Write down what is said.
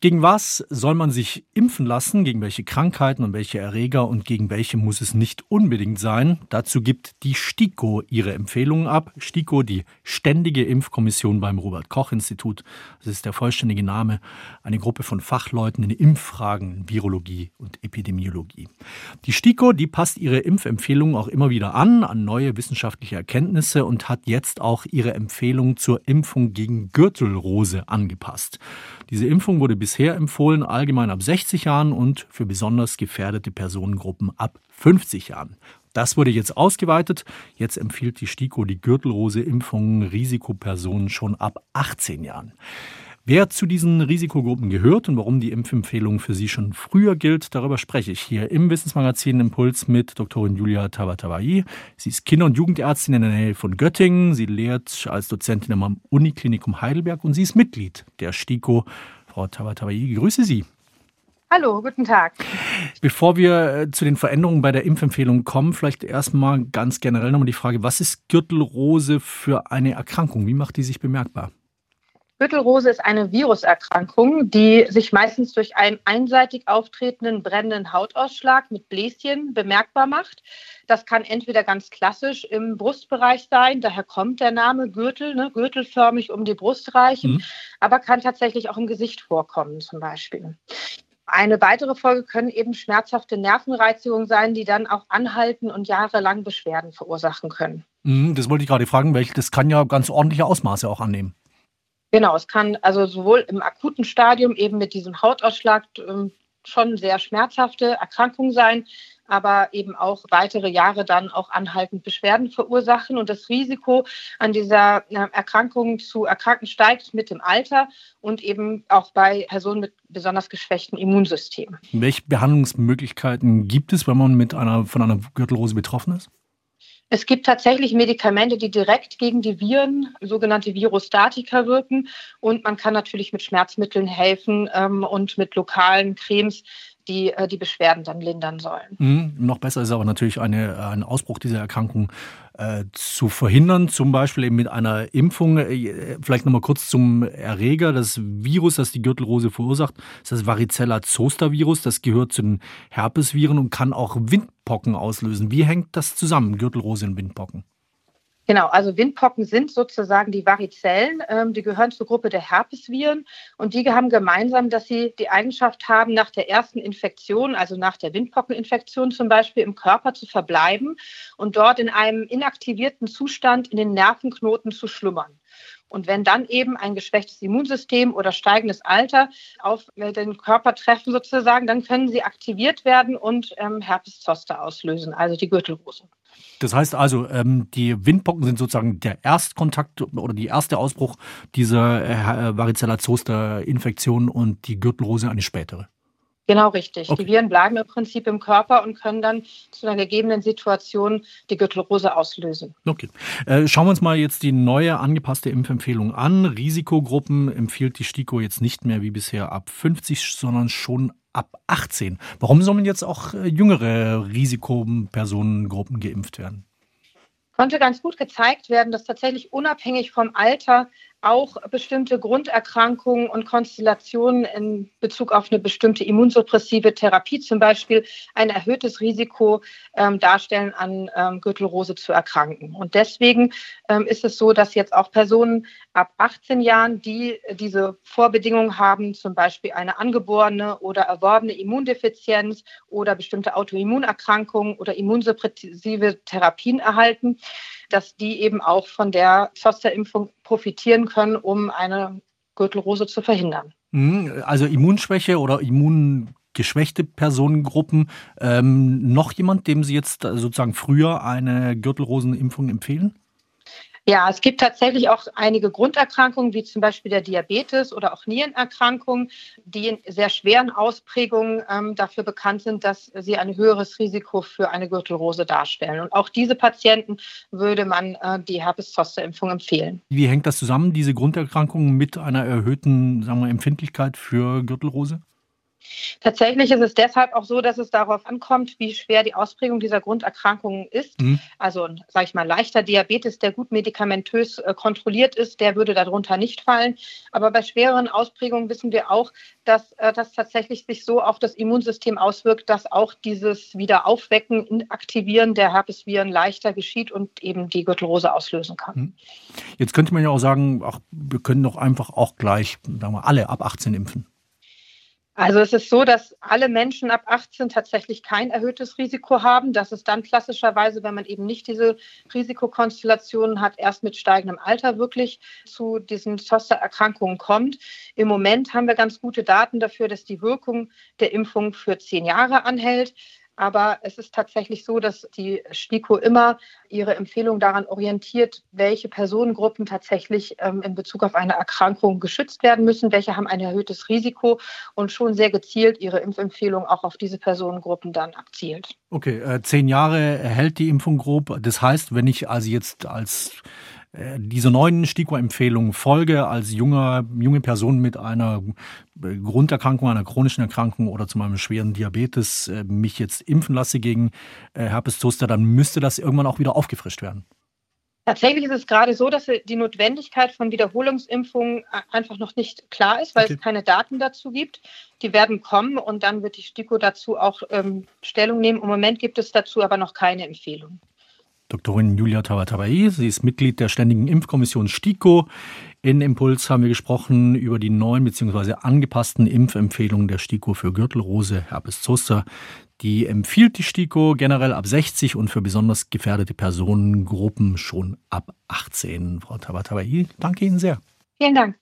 Gegen was soll man sich impfen lassen? Gegen welche Krankheiten und welche Erreger und gegen welche muss es nicht unbedingt sein? Dazu gibt die STIKO ihre Empfehlungen ab. STIKO, die Ständige Impfkommission beim Robert-Koch-Institut. Das ist der vollständige Name. Eine Gruppe von Fachleuten in Impffragen, Virologie und Epidemiologie. Die STIKO, die passt ihre Impfempfehlungen auch immer wieder an neue wissenschaftliche Erkenntnisse und hat jetzt auch ihre Empfehlung zur Impfung gegen Gürtelrose angepasst. Diese Impfung wurde bisher empfohlen, allgemein ab 60 Jahren und für besonders gefährdete Personengruppen ab 50 Jahren. Das wurde jetzt ausgeweitet. Jetzt empfiehlt die STIKO die Gürtelrose-Impfung Risikopersonen schon ab 18 Jahren. Wer zu diesen Risikogruppen gehört und warum die Impfempfehlung für sie schon früher gilt, darüber spreche ich hier im Wissensmagazin Impuls mit Doktorin Julia Tabatabai. Sie ist Kinder- und Jugendärztin in der Nähe von Göttingen. Sie lehrt als Dozentin am Uniklinikum Heidelberg und sie ist Mitglied der STIKO. Frau Tabatabai, grüße Sie. Hallo, guten Tag. Bevor wir zu den Veränderungen bei der Impfempfehlung kommen, vielleicht erstmal ganz generell nochmal die Frage, was ist Gürtelrose für eine Erkrankung? Wie macht die sich bemerkbar? Gürtelrose ist eine Viruserkrankung, die sich meistens durch einen einseitig auftretenden brennenden Hautausschlag mit Bläschen bemerkbar macht. Das kann entweder ganz klassisch im Brustbereich sein, daher kommt der Name Gürtel, gürtelförmig um die Brust reichen, aber kann tatsächlich auch im Gesicht vorkommen zum Beispiel. Eine weitere Folge können eben schmerzhafte Nervenreizungen sein, die dann auch anhalten und jahrelang Beschwerden verursachen können. Das wollte ich gerade fragen, das kann ja ganz ordentliche Ausmaße auch annehmen. Genau, es kann also sowohl im akuten Stadium eben mit diesem Hautausschlag schon sehr schmerzhafte Erkrankung sein, aber eben auch weitere Jahre dann auch anhaltend Beschwerden verursachen. Und das Risiko an dieser Erkrankung zu erkranken steigt mit dem Alter und eben auch bei Personen mit besonders geschwächtem Immunsystem. Welche Behandlungsmöglichkeiten gibt es, wenn man von einer Gürtelrose betroffen ist? Es gibt tatsächlich Medikamente, die direkt gegen die Viren, sogenannte Virostatika, wirken. Und man kann natürlich mit Schmerzmitteln helfen und mit lokalen Cremes, die die Beschwerden dann lindern sollen. Noch besser ist aber natürlich einen Ausbruch dieser Erkrankung zu verhindern, zum Beispiel eben mit einer Impfung. Vielleicht nochmal kurz zum Erreger. Das Virus, das die Gürtelrose verursacht, ist das Varicella-Zoster-Virus. Das gehört zu den Herpesviren und kann auch Windpocken auslösen. Wie hängt das zusammen, Gürtelrose und Windpocken? Genau, also Windpocken sind sozusagen die Varizellen, die gehören zur Gruppe der Herpesviren und die haben gemeinsam, dass sie die Eigenschaft haben, nach der ersten Infektion, also nach der Windpockeninfektion zum Beispiel, im Körper zu verbleiben und dort in einem inaktivierten Zustand in den Nervenknoten zu schlummern. Und wenn dann eben ein geschwächtes Immunsystem oder steigendes Alter auf den Körper treffen sozusagen, dann können sie aktiviert werden und Herpes zoster auslösen, also die Gürtelrose. Das heißt also, die Windpocken sind sozusagen der Erstkontakt oder die erste Ausbruch dieser Varicella-Zoster-Infektion und die Gürtelrose eine spätere. Genau richtig. Okay. Die Viren bleiben im Prinzip im Körper und können dann zu einer gegebenen Situation die Gürtelrose auslösen. Okay. Schauen wir uns mal jetzt die neue angepasste Impfempfehlung an. Risikogruppen empfiehlt die STIKO jetzt nicht mehr wie bisher ab 50, sondern schon ab 18. Warum sollen jetzt auch jüngere Risikopersonengruppen geimpft werden? Konnte ganz gut gezeigt werden, dass tatsächlich unabhängig vom Alter auch bestimmte Grunderkrankungen und Konstellationen in Bezug auf eine bestimmte immunsuppressive Therapie zum Beispiel ein erhöhtes Risiko darstellen, an Gürtelrose zu erkranken. Und deswegen ist es so, dass jetzt auch Personen ab 18 Jahren, die diese Vorbedingungen haben, zum Beispiel eine angeborene oder erworbene Immundefizienz oder bestimmte Autoimmunerkrankungen oder immunsuppressive Therapien erhalten, dass die eben auch von der Zoster-Impfung profitieren können, um eine Gürtelrose zu verhindern. Also Immunschwäche oder immungeschwächte Personengruppen. Noch jemand, dem Sie jetzt sozusagen früher eine Gürtelrosenimpfung empfehlen? Ja, es gibt tatsächlich auch einige Grunderkrankungen, wie zum Beispiel der Diabetes oder auch Nierenerkrankungen, die in sehr schweren Ausprägungen dafür bekannt sind, dass sie ein höheres Risiko für eine Gürtelrose darstellen. Und auch diese Patienten würde man die Herpes-Zoster-Impfung empfehlen. Wie hängt das zusammen, diese Grunderkrankungen mit einer erhöhten, sagen wir, Empfindlichkeit für Gürtelrose? Tatsächlich ist es deshalb auch so, dass es darauf ankommt, wie schwer die Ausprägung dieser Grunderkrankungen ist. Also, sage ich mal, leichter Diabetes, der gut medikamentös kontrolliert ist, der würde darunter nicht fallen. Aber bei schwereren Ausprägungen wissen wir auch, dass das tatsächlich sich so auf das Immunsystem auswirkt, dass auch dieses Wiederaufwecken, Inaktivieren der Herpesviren leichter geschieht und eben die Gürtelrose auslösen kann. Jetzt könnte man ja auch sagen, wir können doch einfach auch gleich, sagen wir, alle ab 18 impfen. Also es ist so, dass alle Menschen ab 18 tatsächlich kein erhöhtes Risiko haben. Das ist dann klassischerweise, wenn man eben nicht diese Risikokonstellationen hat, erst mit steigendem Alter wirklich zu diesen Zoster-Erkrankungen kommt. Im Moment haben wir ganz gute Daten dafür, dass die Wirkung der Impfung für 10 Jahre anhält. Aber es ist tatsächlich so, dass die STIKO immer ihre Empfehlung daran orientiert, welche Personengruppen tatsächlich in Bezug auf eine Erkrankung geschützt werden müssen, welche haben ein erhöhtes Risiko und schon sehr gezielt ihre Impfempfehlung auch auf diese Personengruppen dann abzielt. Okay, 10 Jahre hält die Impfung grob. Das heißt, wenn ich also jetzt als diese neuen STIKO-Empfehlungen folge, als junge Person mit einer Grunderkrankung, einer chronischen Erkrankung oder zu meinem schweren Diabetes mich jetzt impfen lasse gegen Herpes zoster, dann müsste das irgendwann auch wieder aufgefrischt werden. Tatsächlich ist es gerade so, dass die Notwendigkeit von Wiederholungsimpfungen einfach noch nicht klar ist, weil es keine Daten dazu gibt. Die werden kommen und dann wird die STIKO dazu auch Stellung nehmen. Im Moment gibt es dazu aber noch keine Empfehlung. Doktorin Julia Tabatabai, sie ist Mitglied der Ständigen Impfkommission STIKO. In Impuls haben wir gesprochen über die neuen bzw. angepassten Impfempfehlungen der STIKO für Gürtelrose, Herpes zoster. Die empfiehlt die STIKO generell ab 60 und für besonders gefährdete Personengruppen schon ab 18. Frau Tabatabai, danke Ihnen sehr. Vielen Dank.